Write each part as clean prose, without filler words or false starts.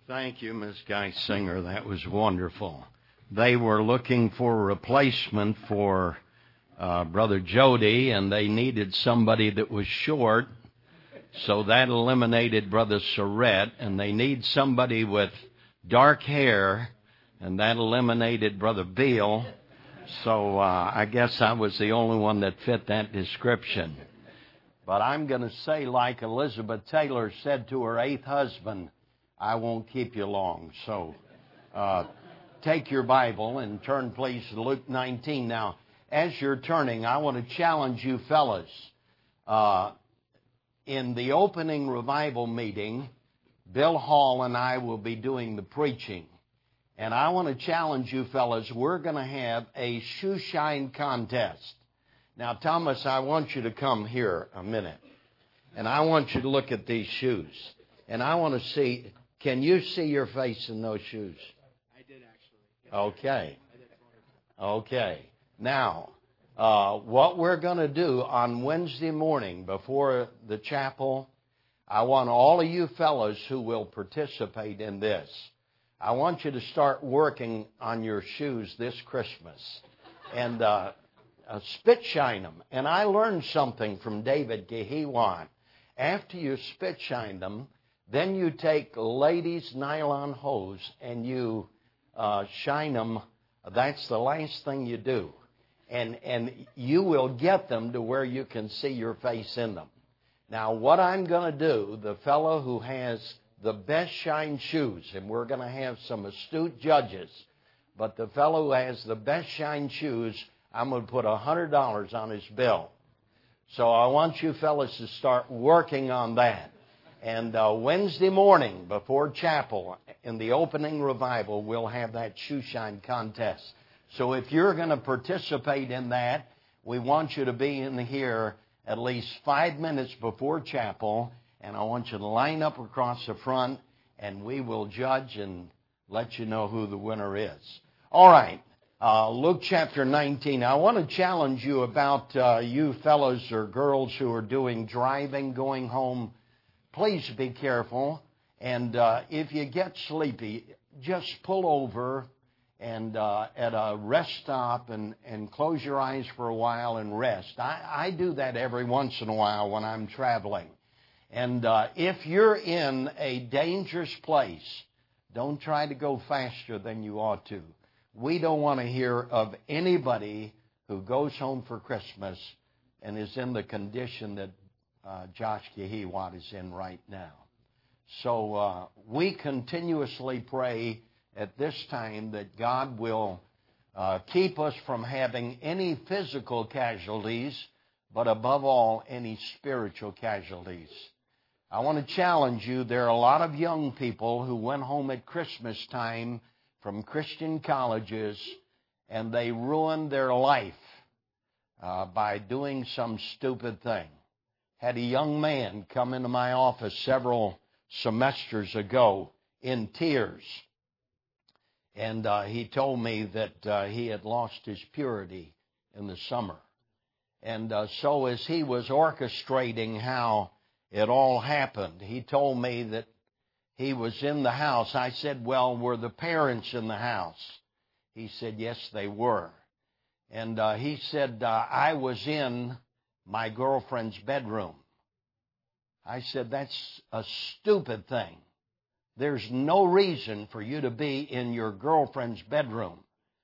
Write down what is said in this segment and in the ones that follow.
Thank you, Ms. Geisinger. That was wonderful. They were looking for a replacement for Brother Jody, and they needed somebody that was short, so that eliminated Brother Surrett, and they need somebody with dark hair, and that eliminated Brother Beal. So I guess I was the only one that fit that description. But I'm going to say, like Elizabeth Taylor said to her 8th husband, I won't keep you long. So take your Bible and turn, please, to Luke 19. Now, as you're turning, I want to challenge you fellas. In the opening revival meeting, Bill Hall and I will be doing the preaching. And I want to challenge you fellas, we're going to have a shoe shine contest. Now, Thomas, I want you to come here a minute. And I want you to look at these shoes. And I want to see, can you see your face in those shoes? I did actually. Okay. Okay. Now, what we're going to do on Wednesday morning before the chapel, I want all of you fellas who will participate in this, I want you to start working on your shoes this Christmas and spit shine them. And I learned something from David Gehiwan. After you spit shine them, then you take ladies' nylon hose and you shine them. That's the last thing you do. And you will get them to where you can see your face in them. Now, what I'm going to do, the fellow who has the best shine shoes, and we're going to have some astute judges, but the fellow who has the best shine shoes, I'm going to put $100 on his bill. So I want you fellas to start working on that. And Wednesday morning before chapel, in the opening revival, we'll have that shoe shine contest. So if you're going to participate in that, we want you to be in here at least 5 minutes before chapel, and I want you to line up across the front, and we will judge and let you know who the winner is. All right, Luke chapter 19. I want to challenge you about you fellows or girls who are doing driving, going home. Please be careful, and if you get sleepy, just pull over and at a rest stop and close your eyes for a while and rest. I do that every once in a while when I'm traveling. And if you're in a dangerous place, don't try to go faster than you ought to. We don't want to hear of anybody who goes home for Christmas and is in the condition that Josh Gehiwat is in right now. So we continuously pray at this time that God will keep us from having any physical casualties, but above all, any spiritual casualties. I want to challenge you, there are a lot of young people who went home at Christmas time from Christian colleges, and they ruined their life by doing some stupid thing. Had a young man come into my office several semesters ago in tears, and he told me that he had lost his purity in the summer. And so as he was orchestrating how it all happened, he told me that he was in the house. I said, well, were the parents in the house? He said, yes, they were. And he said, I was in my girlfriend's bedroom. I said, that's a stupid thing. There's no reason for you to be in your girlfriend's bedroom.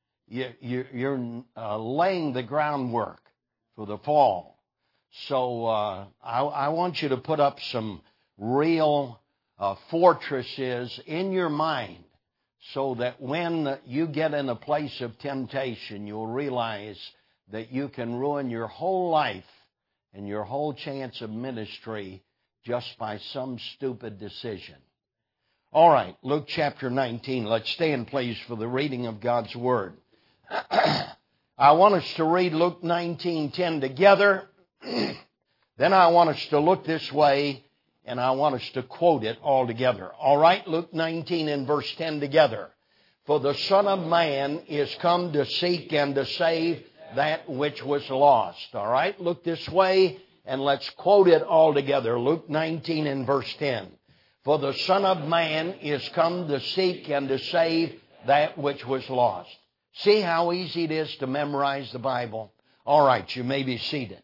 You're laying the groundwork for the fall. So I want you to put up some real fortresses in your mind so that when you get in a place of temptation, you'll realize that you can ruin your whole life and your whole chance of ministry just by some stupid decision. All right, Luke chapter 19. Let's stand, please, for the reading of God's Word. I want us to read Luke 19:10 together. Then I want us to look this way, and I want us to quote it all together. All right, Luke 19 and verse 10 together. For the Son of Man is come to seek and to save that which was lost. All right, look this way, and let's quote it all together. Luke 19 and verse 10. For the Son of Man is come to seek and to save that which was lost. See how easy it is to memorize the Bible? All right, you may be seated.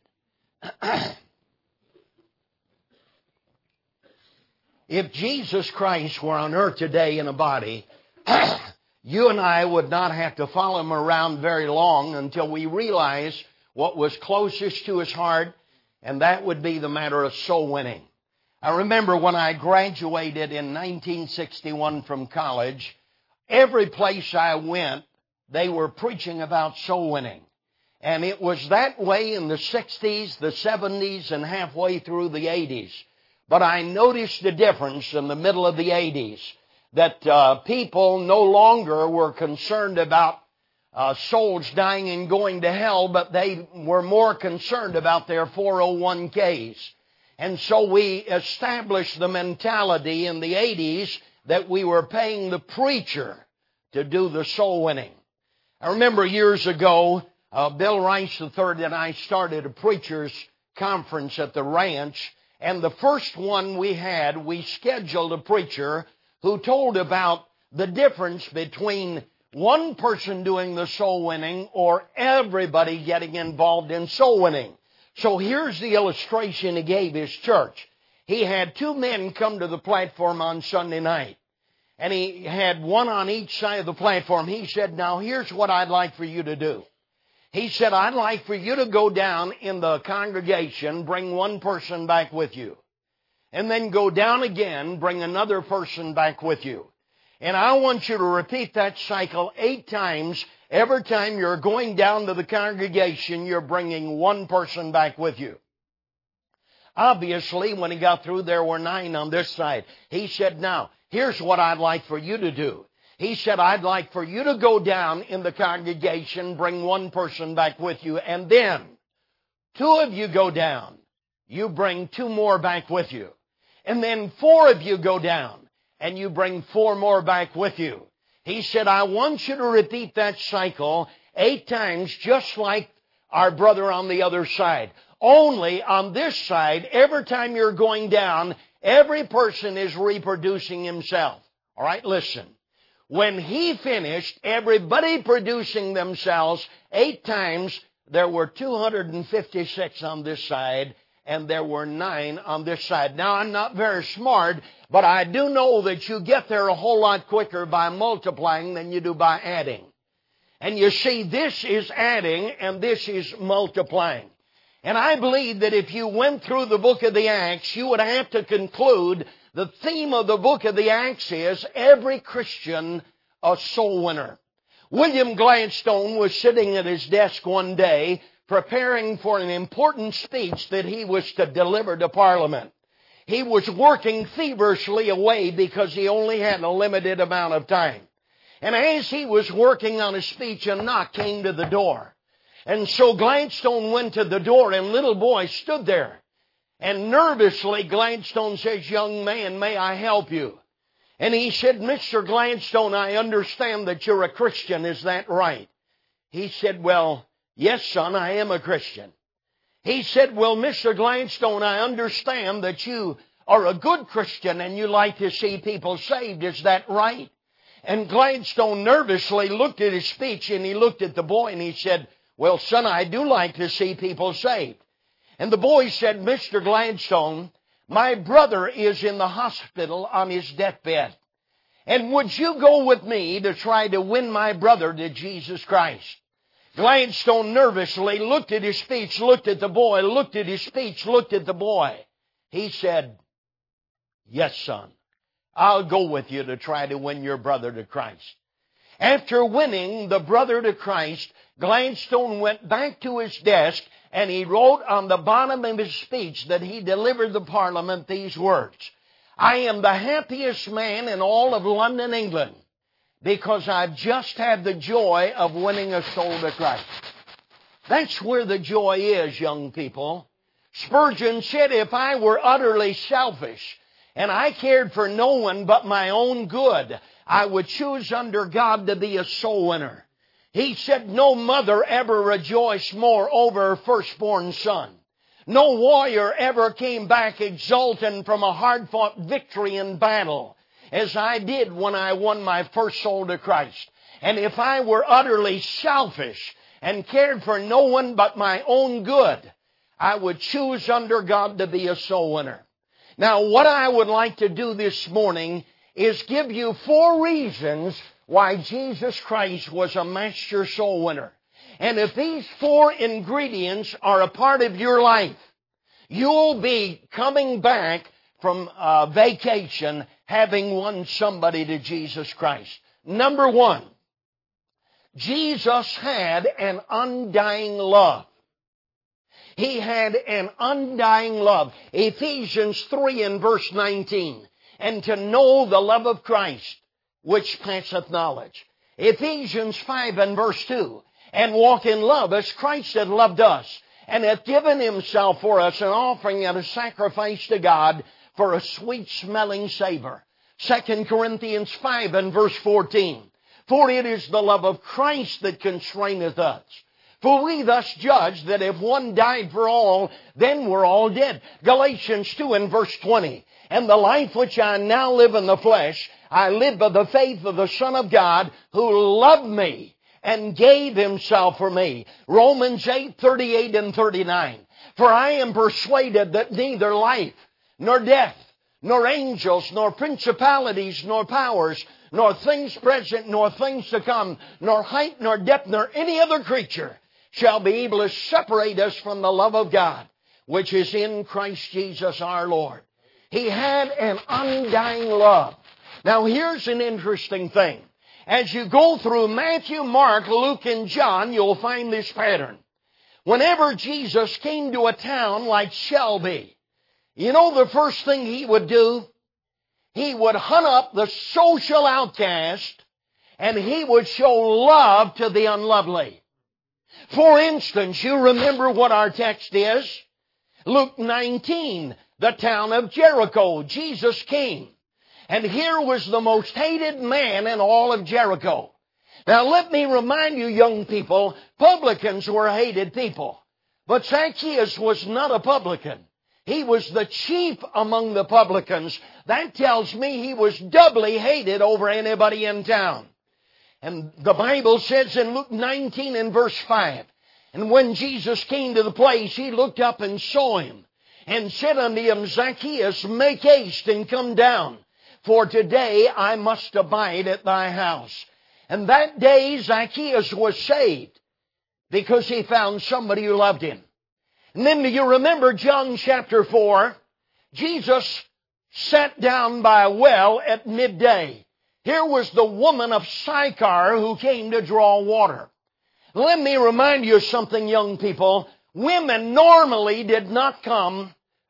If Jesus Christ were on earth today in a body, you and I would not have to follow Him around very long until we realize what was closest to His heart, and that would be the matter of soul winning. I remember when I graduated in 1961 from college, every place I went, they were preaching about soul winning. And it was that way in the 60s, the 70s, and halfway through the 80s. But I noticed the difference in the middle of the 80s, that people no longer were concerned about souls dying and going to hell, but they were more concerned about their 401ks. And so we established the mentality in the 80s that we were paying the preacher to do the soul winning. I remember years ago, Bill Rice III and I started a preachers conference at the ranch, and the first one we had, we scheduled a preacher who told about the difference between one person doing the soul winning or everybody getting involved in soul winning. So here's the illustration he gave his church. He had two men come to the platform on Sunday night, and he had one on each side of the platform. He said, now here's what I'd like for you to do. He said, I'd like for you to go down in the congregation, bring one person back with you. And then go down again, bring another person back with you. And I want you to repeat that cycle 8 times. Every time you're going down to the congregation, you're bringing one person back with you. Obviously, when he got through, there were 9 on this side. He said, now, here's what I'd like for you to do. He said, I'd like for you to go down in the congregation, bring one person back with you, and then 2 of you go down. You bring 2 more back with you. And then 4 of you go down, and you bring 4 more back with you. He said, I want you to repeat that cycle 8 times, just like our brother on the other side. Only on this side, every time you're going down, every person is reproducing himself. All right, listen. When he finished, everybody producing themselves 8 times, there were 256 on this side, and there were 9 on this side. Now, I'm not very smart, but I do know that you get there a whole lot quicker by multiplying than you do by adding. And you see, this is adding and this is multiplying. And I believe that if you went through the book of the Acts, you would have to conclude the theme of the book of the Acts is every Christian a soul winner. William Gladstone was sitting at his desk one day preparing for an important speech that he was to deliver to Parliament. He was working feverishly away because he only had a limited amount of time. And as he was working on his speech, a knock came to the door. And so Gladstone went to the door, and little boy stood there. And nervously, Gladstone says, young man, may I help you? And he said, Mr. Gladstone, I understand that you're a Christian. Is that right? He said, well, yes, son, I am a Christian. He said, well, Mr. Gladstone, I understand that you are a good Christian and you like to see people saved. Is that right? And Gladstone nervously looked at his speech, and he looked at the boy and he said, well, son, I do like to see people saved. And the boy said, Mr. Gladstone, my brother is in the hospital on his deathbed. And would you go with me to try to win my brother to Jesus Christ? Gladstone nervously looked at his speech, looked at the boy, looked at his speech, looked at the boy. He said, yes, son, I'll go with you to try to win your brother to Christ. After winning the brother to Christ, Gladstone went back to his desk and he wrote on the bottom of his speech that he delivered to Parliament these words, I am the happiest man in all of London, England, because I've just had the joy of winning a soul to Christ. That's where the joy is, young people. Spurgeon said, if I were utterly selfish and I cared for no one but my own good, I would choose under God to be a soul winner. He said, no mother ever rejoiced more over her firstborn son. No warrior ever came back exultant from a hard-fought victory in battle as I did when I won my first soul to Christ. And if I were utterly selfish and cared for no one but my own good, I would choose under God to be a soul winner. Now, what I would like to do this morning is give you 4 reasons why Jesus Christ was a master soul winner. And if these 4 ingredients are a part of your life, you'll be coming back from vacation having won somebody to Jesus Christ. Number 1, Jesus had an undying love. He had an undying love. Ephesians 3 and verse 19. And to know the love of Christ, which passeth knowledge. Ephesians 5 and verse 2. And walk in love as Christ had loved us, and hath given Himself for us an offering and a sacrifice to God for a sweet-smelling savor. 2 Corinthians 5 and verse 14. For it is the love of Christ that constraineth us. For we thus judge that if one died for all, then we're all dead. Galatians 2 and verse 20. And the life which I now live in the flesh, I live by the faith of the Son of God, who loved me and gave Himself for me. Romans 8:38 and 39. For I am persuaded that neither life, nor death, nor angels, nor principalities, nor powers, nor things present, nor things to come, nor height, nor depth, nor any other creature shall be able to separate us from the love of God, which is in Christ Jesus our Lord. He had an undying love. Now here's an interesting thing. As you go through Matthew, Mark, Luke, and John, you'll find this pattern. Whenever Jesus came to a town like Shelby, you know the first thing He would do? He would hunt up the social outcast, and He would show love to the unlovely. For instance, you remember what our text is? Luke 19, the town of Jericho. Jesus came. And here was the most hated man in all of Jericho. Now let me remind you, young people, publicans were hated people. But Zacchaeus was not a publican. He was the chief among the publicans. That tells me he was doubly hated over anybody in town. And the Bible says in Luke 19 and verse 5, and when Jesus came to the place, He looked up and saw him, and said unto him, Zacchaeus, make haste and come down. For today I must abide at thy house. And that day Zacchaeus was saved because he found somebody who loved him. And then do you remember John chapter 4? Jesus sat down by a well at midday. Here was the woman of Sychar who came to draw water. Let me remind you of something, young people. Women normally did not come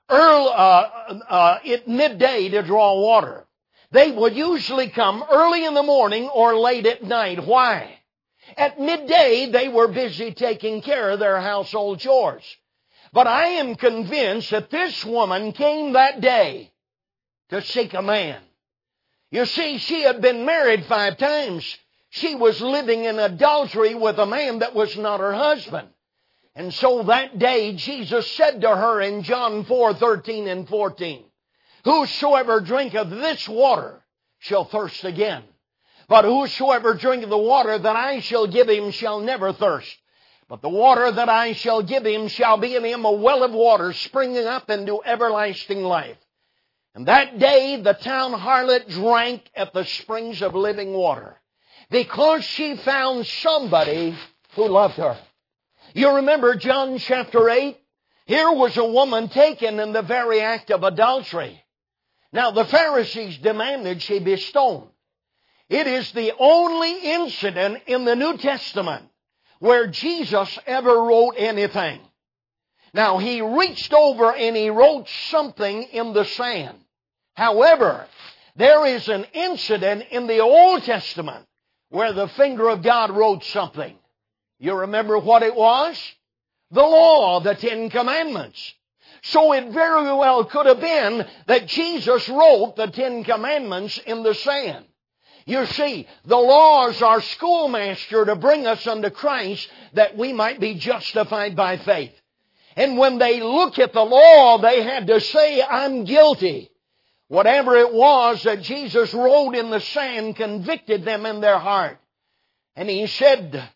at midday to draw water. They would usually come early in the morning or late at night. Why? At midday, they were busy taking care of their household chores. But I am convinced that this woman came that day to seek a man. You see, she had been married 5 times. She was living in adultery with a man that was not her husband. And so that day, Jesus said to her in John 4:13 and 14, Whosoever drinketh this water shall thirst again. But whosoever drinketh the water that I shall give him shall never thirst. But the water that I shall give him shall be in him a well of water springing up into everlasting life. And that day the town harlot drank at the springs of living water, because she found somebody who loved her. You remember John chapter 8? Here was a woman taken in the very act of adultery. Now the Pharisees demanded she be stoned. It is the only incident in the New Testament where Jesus ever wrote anything. Now He reached over and He wrote something in the sand. However, there is an incident in the Old Testament where the finger of God wrote something. You remember what it was? The law, the 10 Commandments. So it very well could have been that Jesus wrote the 10 Commandments in the sand. You see, the law is our schoolmaster to bring us unto Christ that we might be justified by faith. And when they look at the law, they had to say, I'm guilty. Whatever it was that Jesus wrote in the sand convicted them in their heart. And He said,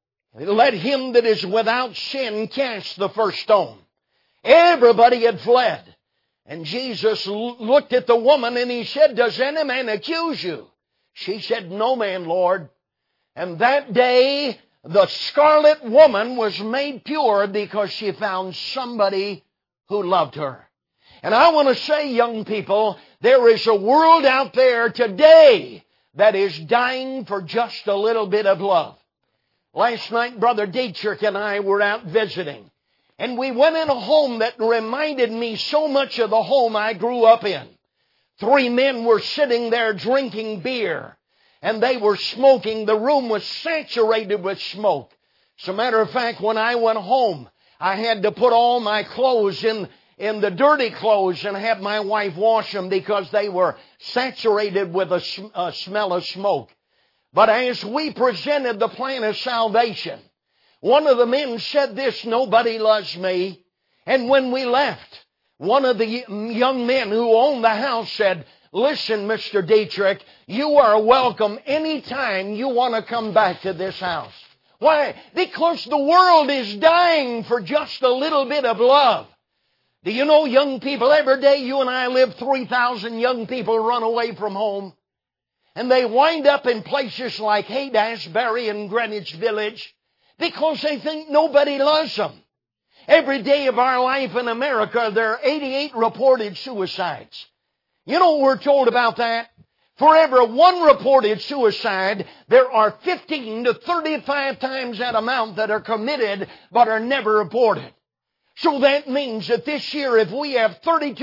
let him that is without sin cast the first stone. Everybody had fled. And Jesus looked at the woman and He said, does any man accuse you? She said, no man, Lord. And that day, the scarlet woman was made pure because she found somebody who loved her. And I want to say, young people, there is a world out there today that is dying for just a little bit of love. Last night, Brother Dietrich and I were out visiting. And we went in a home that reminded me so much of the home I grew up in. 3 men were sitting there drinking beer. And they were smoking. The room was saturated with smoke. As a matter of fact, when I went home, I had to put all my clothes in the dirty clothes and have my wife wash them because they were saturated with a smell of smoke. But as we presented the plan of salvation, one of the men said this, nobody loves me. And when we left, one of the young men who owned the house said, listen, Mr. Dietrich, you are welcome anytime you want to come back to this house. Why? Because the world is dying for just a little bit of love. Do you know, young people, every day you and I live, 3,000 young people run away from home. And they wind up in places like Haight-Ashbury and Greenwich Village because they think nobody loves them. Every day of our life in America, there are 88 reported suicides. You know what we're told about that? For every 1 reported suicide, there are 15 to 35 times that amount that are committed but are never reported. So that means that this year, if we have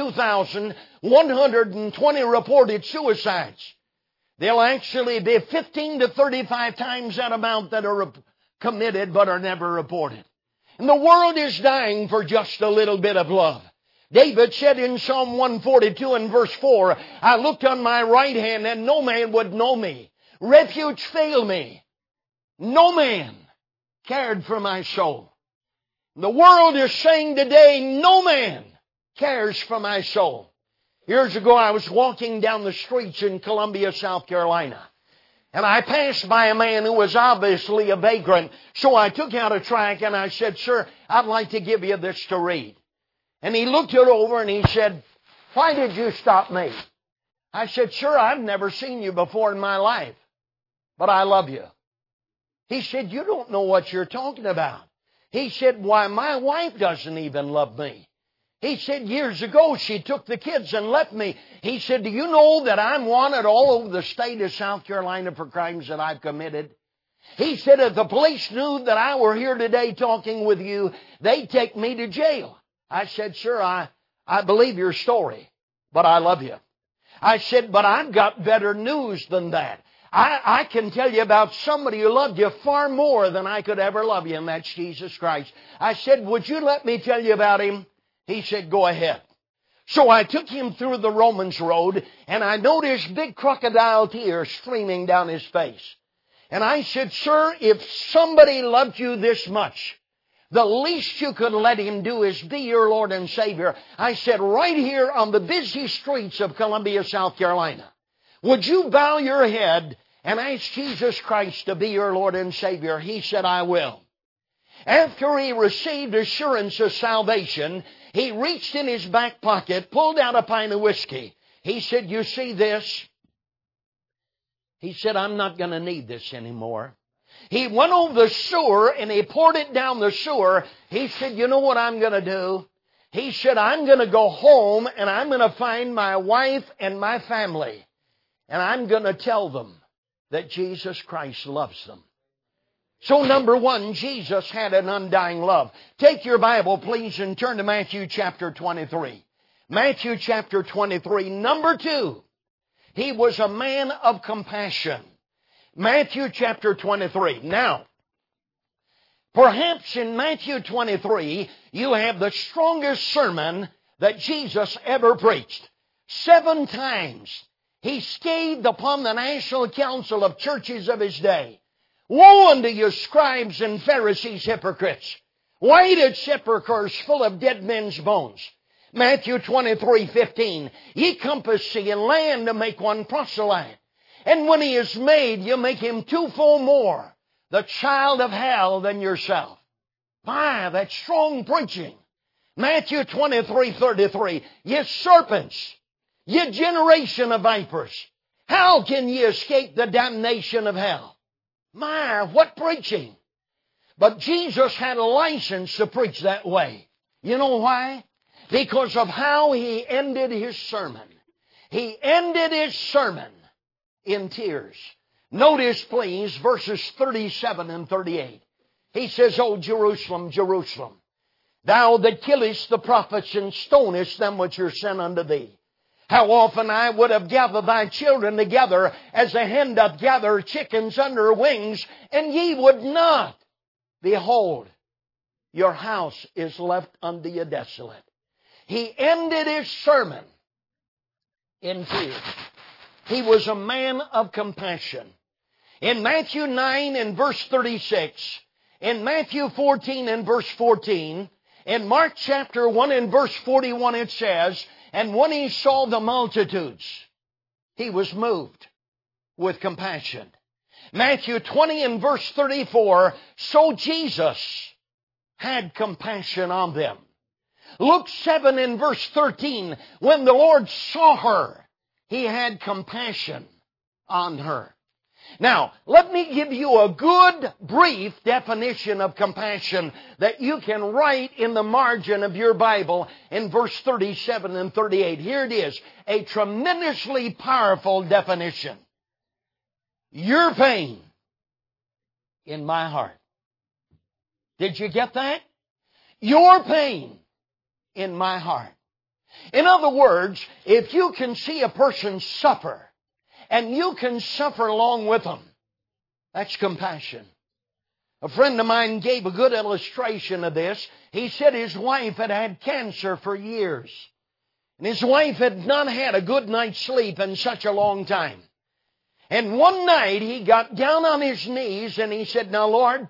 32,120 reported suicides, there'll actually be 15 to 35 times that amount that are committed but are never reported. And the world is dying for just a little bit of love. David said in Psalm 142 and verse 4, I looked on my right hand and no man would know me. Refuge failed me. No man cared for my soul. The world is saying today, no man cares for my soul. Years ago, I was walking down the streets in Columbia, South Carolina. And I passed by a man who was obviously a vagrant. So I took out a tract and I said, sir, I'd like to give you this to read. And he looked it over and he said, why did you stop me? I said, sir, I've never seen you before in my life, but I love you. He said, you don't know what you're talking about. He said, why, my wife doesn't even love me. He said, years ago, she took the kids and left me. He said, do you know that I'm wanted all over the state of South Carolina for crimes that I've committed? He said, if the police knew that I were here today talking with you, they'd take me to jail. I said, sir, I believe your story, but I love you. I said, but I've got better news than that. I can tell you about somebody who loved you far more than I could ever love you, and that's Jesus Christ. I said, would you let me tell you about Him? He said, go ahead. So I took him through the Romans road, and I noticed big crocodile tears streaming down his face. And I said, sir, if somebody loved you this much, the least you could let him do is be your Lord and Savior. I said, right here on the busy streets of Columbia, South Carolina, would you bow your head and ask Jesus Christ to be your Lord and Savior? He said, I will. After he received assurance of salvation, he reached in his back pocket, pulled out a pint of whiskey. He said, you see this? He said, I'm not going to need this anymore. He went over the sewer and he poured it down the sewer. He said, you know what I'm going to do? He said, I'm going to go home and I'm going to find my wife and my family. And I'm going to tell them that Jesus Christ loves them. So number one, Jesus had an undying love. Take your Bible, please, and turn to Matthew chapter 23. Matthew chapter 23. Number two, he was a man of compassion. Matthew chapter 23. Now, perhaps in Matthew 23, you have the strongest sermon that Jesus ever preached. 7 times he scathed upon the National Council of Churches of his day. Woe unto you, scribes and Pharisees, hypocrites! Whited sepulchres full of dead men's bones. Matthew 23:15. Ye compass sea and land to make one proselyte. And when he is made, you make him twofold more, the child of hell than yourself. My, that's strong preaching. Matthew 23:33. Ye serpents, ye generation of vipers, how can ye escape the damnation of hell? My, what preaching. But Jesus had a license to preach that way. You know why? Because of how He ended His sermon. He ended His sermon in tears. Notice, please, verses 37 and 38. He says, O Jerusalem, Jerusalem, thou that killest the prophets and stonest them which are sent unto thee. How often I would have gathered thy children together as a hen doth gather chickens under her wings, and ye would not. Behold, your house is left unto you desolate. He ended His sermon in tears. He was a man of compassion. In Matthew 9 and verse 36, in Matthew 14 and verse 14, in Mark chapter 1 and verse 41 it says, and when He saw the multitudes, He was moved with compassion. Matthew 20 and verse 34, so Jesus had compassion on them. Luke 7 and verse 13, when the Lord saw her, He had compassion on her. Now, let me give you a good, brief definition of compassion that you can write in the margin of your Bible in verse 37 and 38. Here it is, a tremendously powerful definition. Your pain in my heart. Did you get that? Your pain in my heart. In other words, if you can see a person suffer, and you can suffer along with them, that's compassion. A friend of mine gave a good illustration of this. He said his wife had had cancer for years. And his wife had not had a good night's sleep in such a long time. And one night he got down on his knees and he said, now Lord,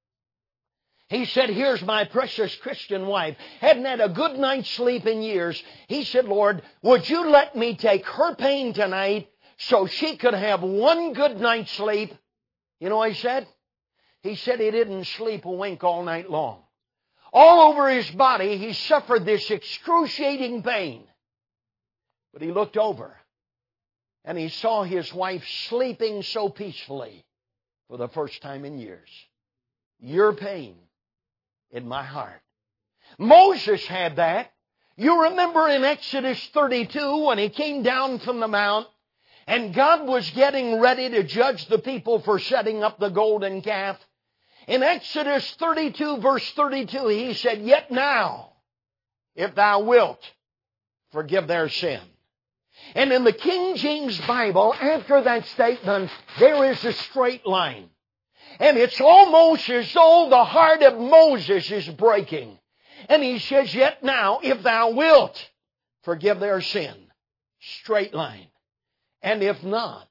he said, here's my precious Christian wife. Hadn't had a good night's sleep in years. He said, Lord, would you let me take her pain tonight so she could have one good night's sleep? You know what he said? He said he didn't sleep a wink all night long. All over his body, he suffered this excruciating pain. But he looked over and he saw his wife sleeping so peacefully for the first time in years. Your pain in my heart. Moses had that. You remember in Exodus 32 when he came down from the mount and God was getting ready to judge the people for setting up the golden calf. In Exodus 32 verse 32 he said, yet now, if thou wilt, forgive their sin. And in the King James Bible, after that statement, there is a straight line. And it's almost as though the heart of Moses is breaking. And he says, yet now, if thou wilt, forgive their sin. Straight line. And if not,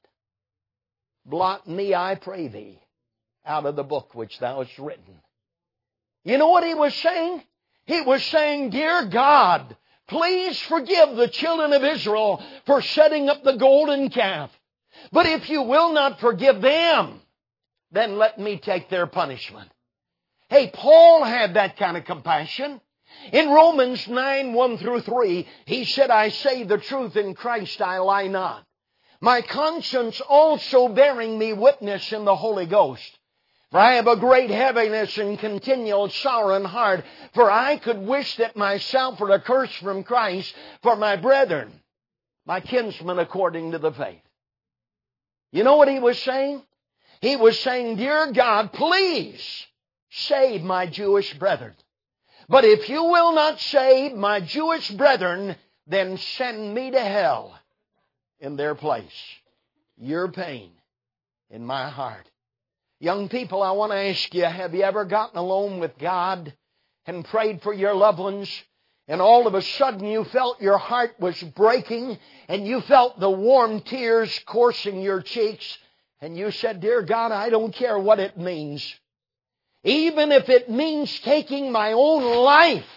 blot me, I pray thee, out of the book which thou hast written. You know what he was saying? He was saying, dear God, please forgive the children of Israel for setting up the golden calf. But if you will not forgive them, then let me take their punishment. Hey, Paul had that kind of compassion. In Romans 9, 1 through 3, he said, I say the truth in Christ, I lie not. My conscience also bearing me witness in the Holy Ghost. For I have a great heaviness and continual sorrow in heart, for I could wish that myself were accursed from Christ for my brethren, my kinsmen according to the faith. You know what he was saying? He was saying, dear God, please save my Jewish brethren. But if you will not save my Jewish brethren, then send me to hell in their place. Your pain in my heart. Young people, I want to ask you, have you ever gotten alone with God and prayed for your loved ones, and all of a sudden you felt your heart was breaking and you felt the warm tears coursing your cheeks, and you said, dear God, I don't care what it means. Even if it means taking my own life,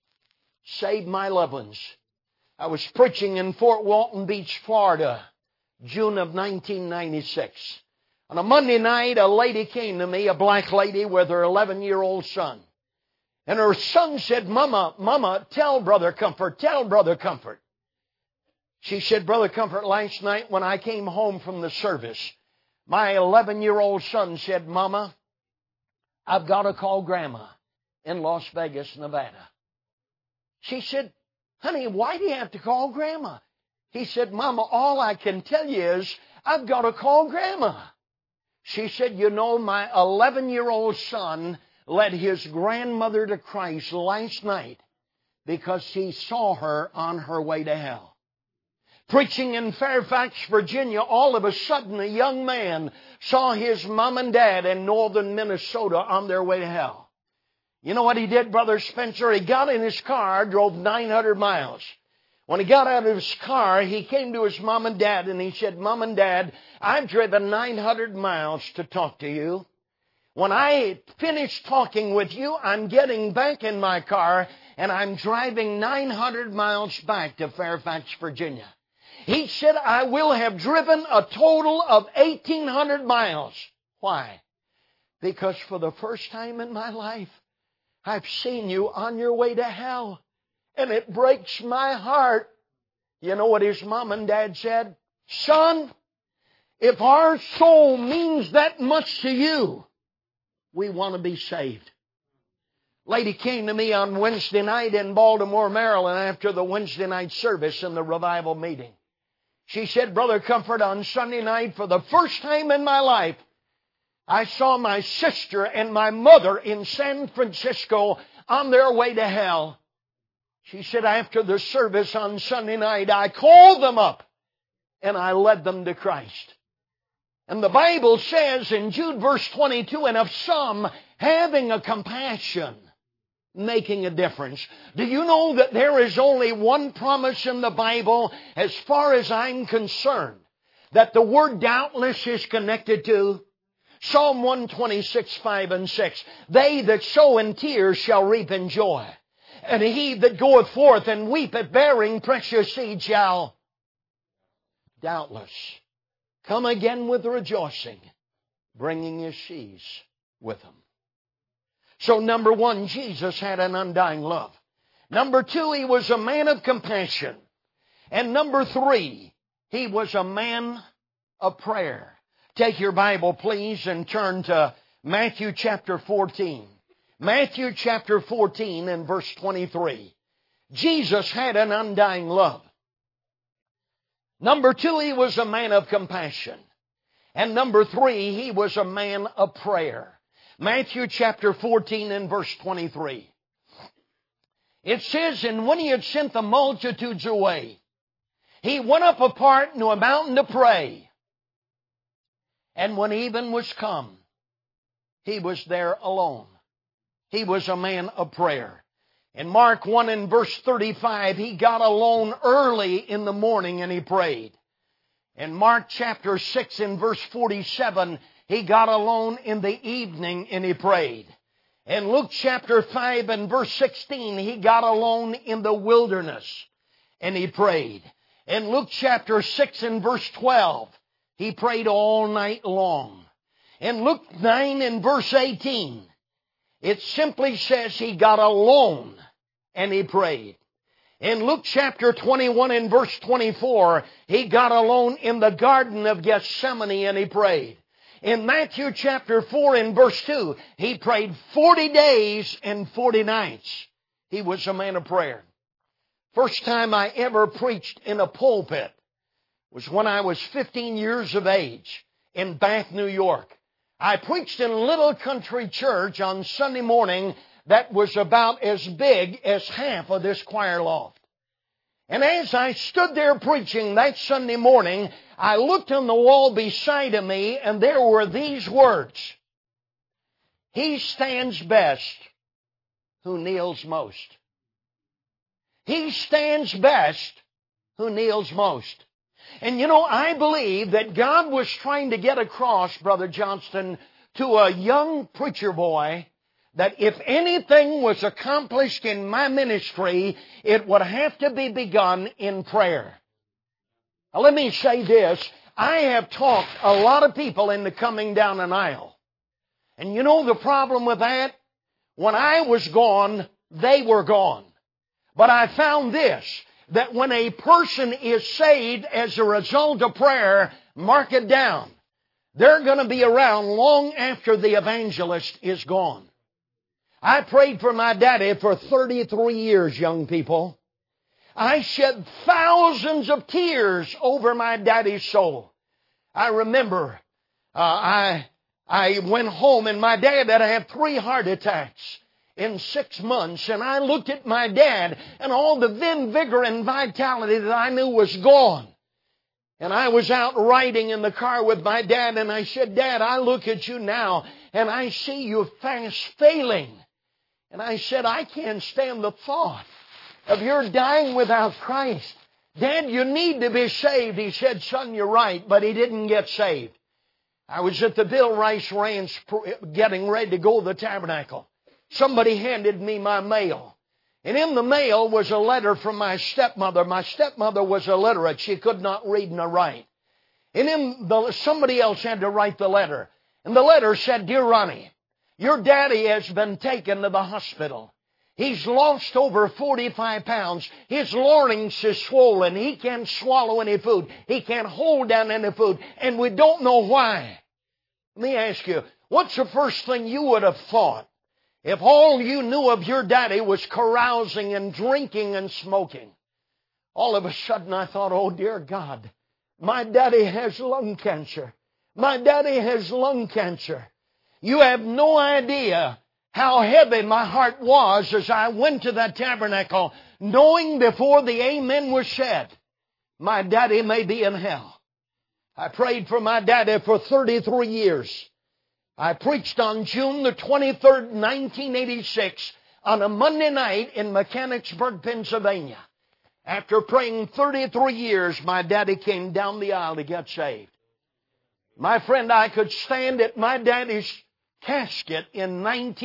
save my loved ones. I was preaching in Fort Walton Beach, Florida, June of 1996. On a Monday night, a lady came to me, a black lady with her 11-year-old son. And her son said, Mama, tell Brother Comfort, tell Brother Comfort. She said, Brother Comfort, last night when I came home from the service, my 11-year-old son said, Mama, I've got to call Grandma in Las Vegas, Nevada. She said, honey, why do you have to call Grandma? He said, Mama, all I can tell you is I've got to call Grandma. She said, you know, my 11-year-old son led his grandmother to Christ last night because he saw her on her way to hell. Preaching in Fairfax, Virginia, all of a sudden a young man saw his mom and dad in northern Minnesota on their way to hell. You know what he did, Brother Spencer? He got in his car, drove 900 miles. When he got out of his car, he came to his mom and dad and he said, Mom and Dad, I've driven 900 miles to talk to you. When I finish talking with you, I'm getting back in my car and I'm driving 900 miles back to Fairfax, Virginia. He said, I will have driven a total of 1,800 miles. Why? Because for the first time in my life, I've seen you on your way to hell. And it breaks my heart. You know what his mom and dad said? Son, if our soul means that much to you, we want to be saved. Lady came to me on Wednesday night in Baltimore, Maryland, after the Wednesday night service in the revival meeting. She said, Brother Comfort, on Sunday night, for the first time in my life, I saw my sister and my mother in San Francisco on their way to hell. She said, after the service on Sunday night, I called them up and I led them to Christ. And the Bible says in Jude verse 22, and of some having a compassion, making a difference. Do you know that there is only one promise in the Bible, as far as I'm concerned, that the word doubtless is connected to? Psalm 126, 5 and 6. They that sow in tears shall reap in joy. And he that goeth forth and weepeth bearing precious seed shall doubtless come again with rejoicing, bringing his sheaves with him. So number one, Jesus had an undying love. Number two, he was a man of compassion. And number three, he was a man of prayer. Take your Bible, please, and turn to Matthew chapter 14. Matthew chapter 14 and verse 23. Jesus had an undying love. Number two, he was a man of compassion. And number three, he was a man of prayer. Matthew chapter 14 and verse 23. It says, and when he had sent the multitudes away, he went up apart into a mountain to pray. And when even was come, he was there alone. He was a man of prayer. In Mark 1 and verse 35, he got alone early in the morning and he prayed. In Mark chapter 6 and verse 47, he got alone in the evening and he prayed. In Luke chapter 5 and verse 16, he got alone in the wilderness and he prayed. In Luke chapter 6 and verse 12, he prayed all night long. In Luke 9 and verse 18, it simply says he got alone and he prayed. In Luke chapter 21 and verse 24, he got alone in the Garden of Gethsemane and he prayed. In Matthew chapter 4 and verse 2, he prayed 40 days and 40 nights. He was a man of prayer. First time I ever preached in a pulpit was when I was 15 years of age in Bath, New York. I preached in a little country church on Sunday morning that was about as big as half of this choir loft. And as I stood there preaching that Sunday morning, I looked on the wall beside of me and there were these words. He stands best who kneels most. He stands best who kneels most. And you know, I believe that God was trying to get across, Brother Johnston, to a young preacher boy that if anything was accomplished in my ministry, it would have to be begun in prayer. Now, let me say this. I have talked a lot of people into coming down an aisle. And you know the problem with that? When I was gone, they were gone. But I found this, that when a person is saved as a result of prayer, mark it down. They're going to be around long after the evangelist is gone. I prayed for my daddy for 33 years, young people. I shed thousands of tears over my daddy's soul. I remember I went home and my dad had had 3 heart attacks in 6 months. And I looked at my dad and all the vim, vigor, and vitality that I knew was gone. And I was out riding in the car with my dad and I said, Dad, I look at you now and I see you fast failing. And I said, I can't stand the thought of your dying without Christ. Dad, you need to be saved. He said, son, you're right, but he didn't get saved. I was at the Bill Rice Ranch getting ready to go to the tabernacle. Somebody handed me my mail. And in the mail was a letter from my stepmother. My stepmother was illiterate. She could not read nor write. And somebody else had to write the letter. And the letter said, Dear Ronnie, your daddy has been taken to the hospital. He's lost over 45 pounds. His larynx is swollen. He can't swallow any food. He can't hold down any food. And we don't know why. Let me ask you, what's the first thing you would have thought if all you knew of your daddy was carousing and drinking and smoking? All of a sudden I thought, oh dear God, my daddy has lung cancer. My daddy has lung cancer. You have no idea how heavy my heart was as I went to that tabernacle, knowing before the amen was said, my daddy may be in hell. I prayed for my daddy for 33 years. I preached on June the 23rd, 1986, on a Monday night in Mechanicsburg, Pennsylvania. After praying 33 years, my daddy came down the aisle to get saved. My friend, I could stand at my daddy's casket in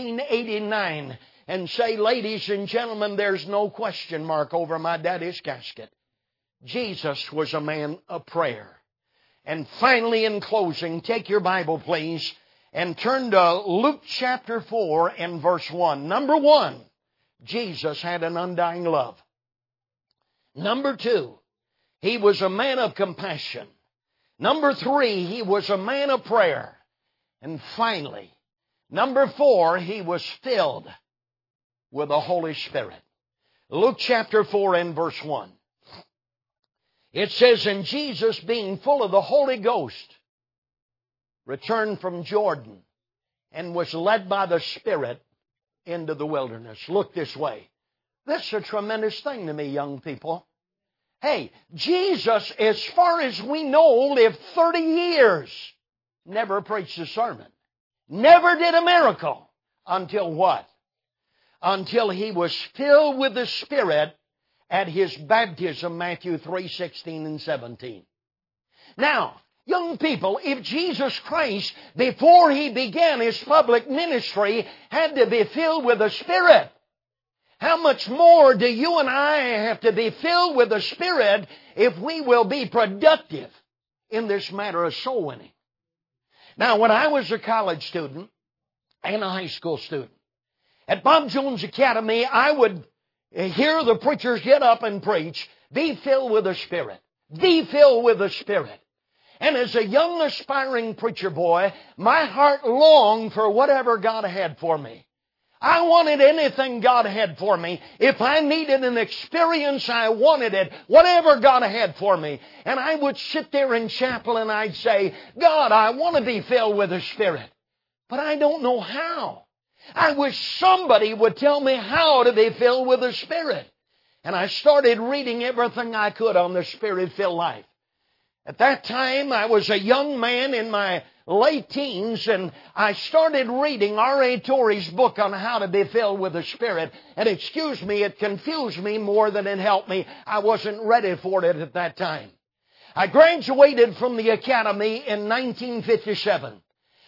1989 and say, ladies and gentlemen, there's no question mark over my daddy's casket. Jesus was a man of prayer. And finally, in closing, take your Bible, please, and turn to Luke chapter 4 and verse 1. Number 1, Jesus had an undying love. Number 2, he was a man of compassion. Number 3, he was a man of prayer. And finally, number 4, he was filled with the Holy Spirit. Luke chapter 4 and verse 1. It says, and Jesus, being full of the Holy Ghost, returned from Jordan and was led by the Spirit into the wilderness. Look this way. This is a tremendous thing to me, young people. Hey, Jesus, as far as we know, lived 30 years. Never preached a sermon. Never did a miracle. Until what? Until he was filled with the Spirit at his baptism, Matthew 3:16 and 17. Now, young people, if Jesus Christ, before he began his public ministry, had to be filled with the Spirit, how much more do you and I have to be filled with the Spirit if we will be productive in this matter of soul winning? Now, when I was a college student and a high school student, at Bob Jones Academy, I would hear the preachers get up and preach, be filled with the Spirit. Be filled with the Spirit. And as a young aspiring preacher boy, my heart longed for whatever God had for me. I wanted anything God had for me. If I needed an experience, I wanted it. Whatever God had for me. And I would sit there in chapel and I'd say, God, I want to be filled with the Spirit. But I don't know how. I wish somebody would tell me how to be filled with the Spirit. And I started reading everything I could on the Spirit-filled life. At that time, I was a young man in my late teens, and I started reading R.A. Torrey's book on how to be filled with the Spirit. And excuse me, it confused me more than it helped me. I wasn't ready for it at that time. I graduated from the academy in 1957.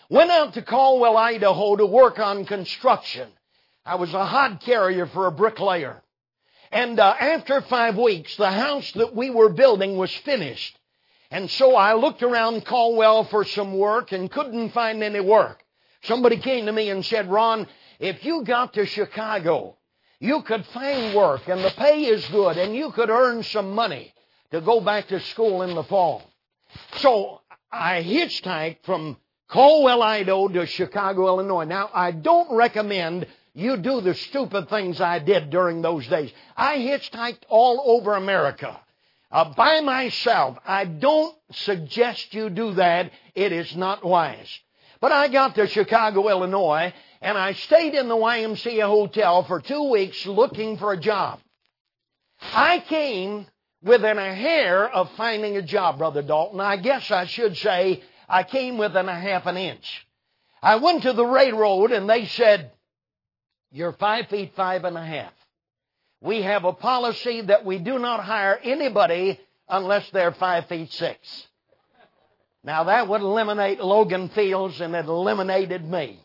Went out to Caldwell, Idaho to work on construction. I was a hod carrier for a bricklayer. And after 5 weeks, the house that we were building was finished. And so I looked around Caldwell for some work and couldn't find any work. Somebody came to me and said, Ron, if you got to Chicago, you could find work and the pay is good and you could earn some money to go back to school in the fall. So I hitchhiked from Caldwell, Idaho to Chicago, Illinois. Now, I don't recommend you do the stupid things I did during those days. I hitchhiked all over America by myself. I don't suggest you do that. It is not wise. But I got to Chicago, Illinois, and I stayed in the YMCA hotel for 2 weeks looking for a job. I came within a hair of finding a job, Brother Dalton. I guess I should say I came within a half an inch. I went to the railroad and they said, you're 5 feet 5.5. We have a policy that we do not hire anybody unless they're 5 feet 6. Now that would eliminate Logan Fields and it eliminated me.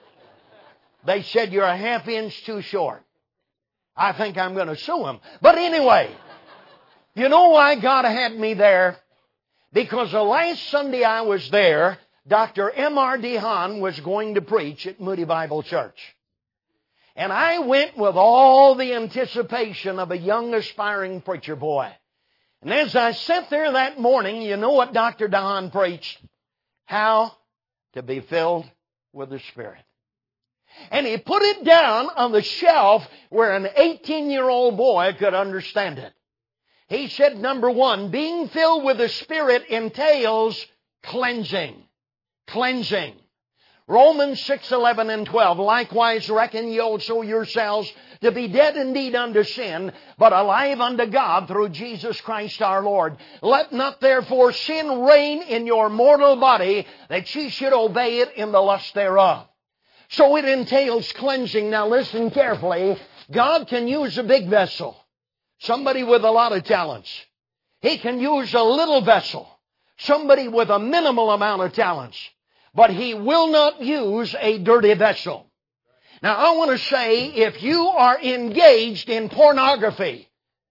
They said you're a half inch too short. I think I'm going to sue them. But anyway, you know why God had me there? Because the last Sunday I was there, Dr. M.R. DeHaan was going to preach at Moody Bible Church. And I went with all the anticipation of a young aspiring preacher boy. And as I sat there that morning, you know what Dr. DeHaan preached? How to be filled with the Spirit. And he put it down on the shelf where an 18-year-old boy could understand it. He said, number one, being filled with the Spirit entails cleansing. Cleansing. Romans 6:11 and 12. Likewise reckon ye also yourselves to be dead indeed unto sin, but alive unto God through Jesus Christ our Lord. Let not therefore sin reign in your mortal body, that ye should obey it in the lust thereof. So it entails cleansing. Now listen carefully. God can use a big vessel. Somebody with a lot of talents. He can use a little vessel. Somebody with a minimal amount of talents. But He will not use a dirty vessel. Now I want to say, if you are engaged in pornography,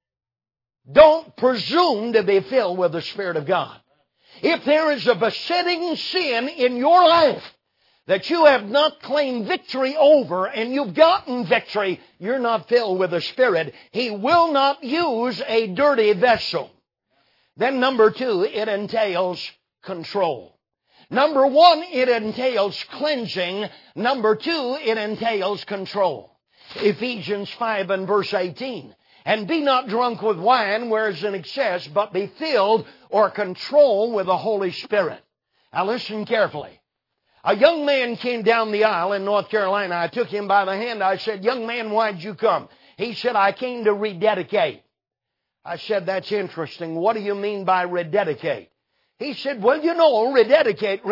don't presume to be filled with the Spirit of God. If there is a besetting sin in your life that you have not claimed victory over and you've gotten victory, you're not filled with the Spirit. He will not use a dirty vessel. Then number two, it entails control. Number one, it entails cleansing. Number two, it entails control. Ephesians 5 and verse 18. And be not drunk with wine, whereas in excess, but be filled or controlled with the Holy Spirit. Now listen carefully. A young man came down the aisle in North Carolina. I took him by the hand. I said, young man, why'd you come? He said, I came to rededicate. I said, that's interesting. What do you mean by rededicate? He said, well, you know, rededicate.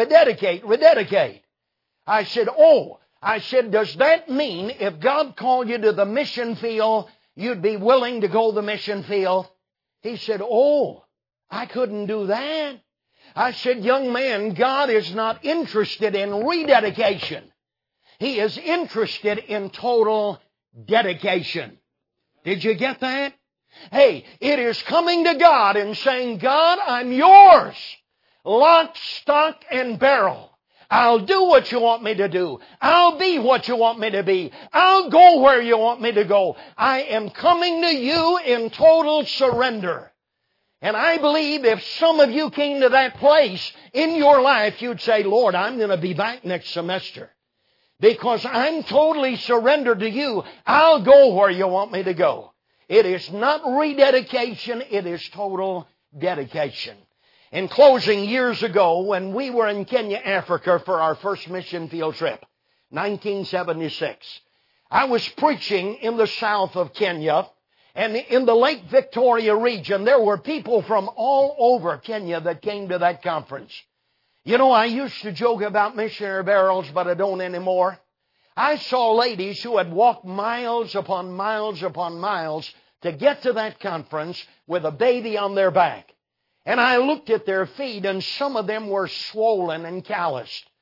I said, does that mean if God called you to the mission field, you'd be willing to go to the mission field? He said, I couldn't do that. I said, young man, God is not interested in rededication. He is interested in total dedication. Did you get that? Hey, it is coming to God and saying, God, I'm yours. Lock, stock, and barrel. I'll do what you want me to do. I'll be what you want me to be. I'll go where you want me to go. I am coming to you in total surrender. And I believe if some of you came to that place in your life, you'd say, Lord, I'm going to be back next semester. Because I'm totally surrendered to you. I'll go where you want me to go. It is not rededication. It is total dedication. In closing, years ago, when we were in Kenya, Africa for our first mission field trip, 1976, I was preaching in the south of Kenya. And in the Lake Victoria region, there were people from all over Kenya that came to that conference. You know, I used to joke about missionary barrels, but I don't anymore. I saw ladies who had walked miles upon miles upon miles to get to that conference with a baby on their back. And I looked at their feet, and some of them were swollen and calloused.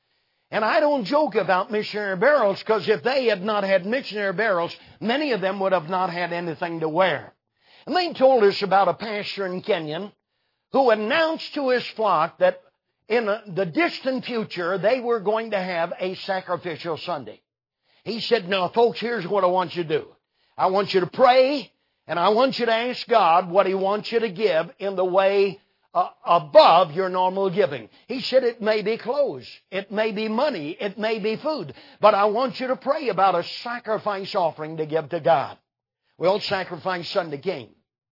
And I don't joke about missionary barrels, because if they had not had missionary barrels, many of them would have not had anything to wear. And they told us about a pastor in Kenya who announced to his flock that in the distant future they were going to have a sacrificial Sunday. He said, now folks, here's what I want you to do. I want you to pray, and I want you to ask God what He wants you to give in the way above your normal giving. He said it may be clothes, it may be money, it may be food, but I want you to pray about a sacrifice offering to give to God. Well, Sacrifice Sunday came.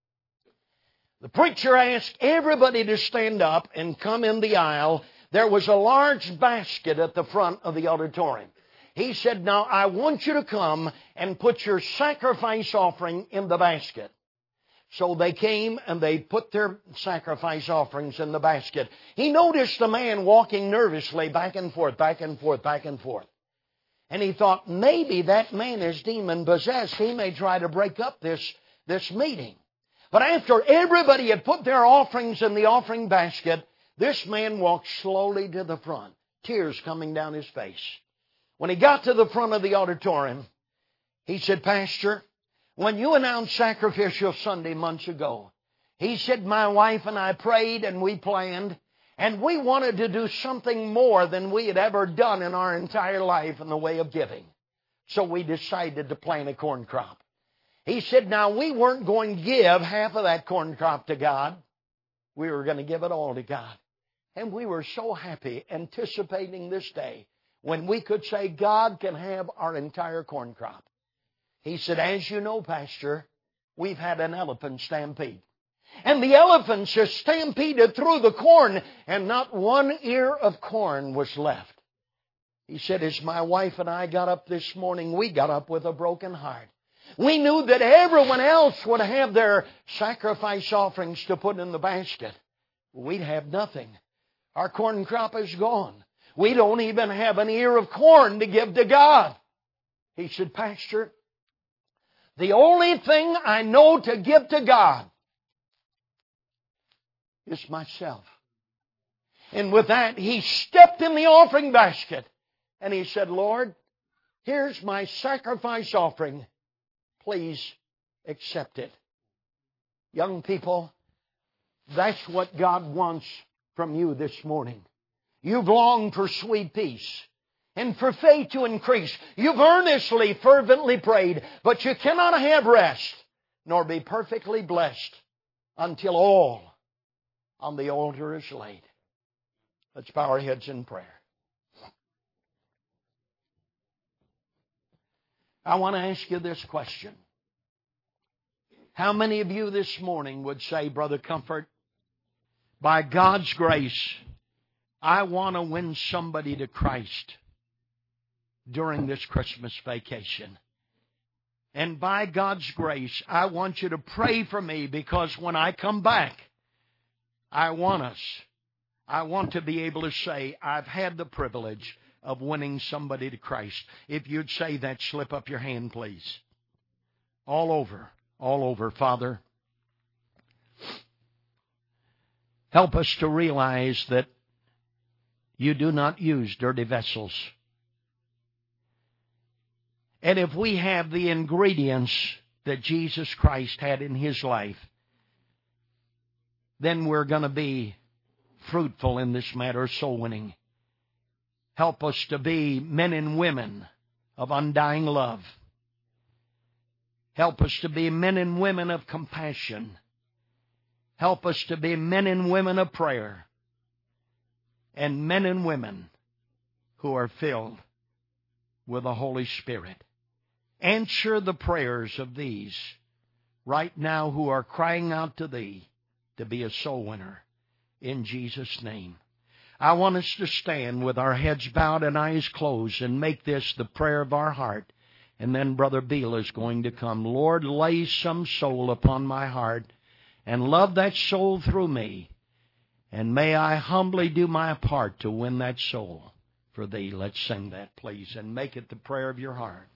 The preacher asked everybody to stand up and come in the aisle. There was a large basket at the front of the auditorium. He said, now I want you to come and put your sacrifice offering in the basket. So they came and they put their sacrifice offerings in the basket. He noticed a man walking nervously back and forth, back and forth, back and forth. And he thought, maybe that man is demon-possessed. He may try to break up this meeting. But after everybody had put their offerings in the offering basket, this man walked slowly to the front, tears coming down his face. When he got to the front of the auditorium, he said, Pastor, when you announced Sacrificial Sunday months ago, he said, my wife and I prayed and we planned, and we wanted to do something more than we had ever done in our entire life in the way of giving. So we decided to plant a corn crop. He said, now we weren't going to give half of that corn crop to God. We were going to give it all to God. And we were so happy anticipating this day when we could say God can have our entire corn crop. He said, as you know, Pastor, we've had an elephant stampede. And the elephants just stampeded through the corn, and not one ear of corn was left. He said, as my wife and I got up this morning, we got up with a broken heart. We knew that everyone else would have their sacrifice offerings to put in the basket. We'd have nothing. Our corn crop is gone. We don't even have an ear of corn to give to God. He said, Pastor, the only thing I know to give to God is myself. And with that, he stepped in the offering basket and he said, Lord, here's my sacrifice offering. Please accept it. Young people, that's what God wants from you this morning. You've longed for sweet peace and for faith to increase. You've earnestly, fervently prayed, but you cannot have rest nor be perfectly blessed until all on the altar is laid. Let's bow our heads in prayer. I want to ask you this question. How many of you this morning would say, Brother Comfort, by God's grace, I want to win somebody to Christ during this Christmas vacation. And by God's grace, I want you to pray for me, because when I come back, I want to be able to say, I've had the privilege of winning somebody to Christ. If you'd say that, slip up your hand, please. All over, Father. Help us to realize that you do not use dirty vessels. And if we have the ingredients that Jesus Christ had in His life, then we're going to be fruitful in this matter of soul winning. Help us to be men and women of undying love. Help us to be men and women of compassion. Help us to be men and women of prayer. And men and women who are filled with the Holy Spirit. Answer the prayers of these right now who are crying out to Thee to be a soul winner. In Jesus' name. I want us to stand with our heads bowed and eyes closed and make this the prayer of our heart. And then Brother Beal is going to come. Lord, lay some soul upon my heart and love that soul through me. And may I humbly do my part to win that soul for Thee. Let's sing that, please, and make it the prayer of your heart.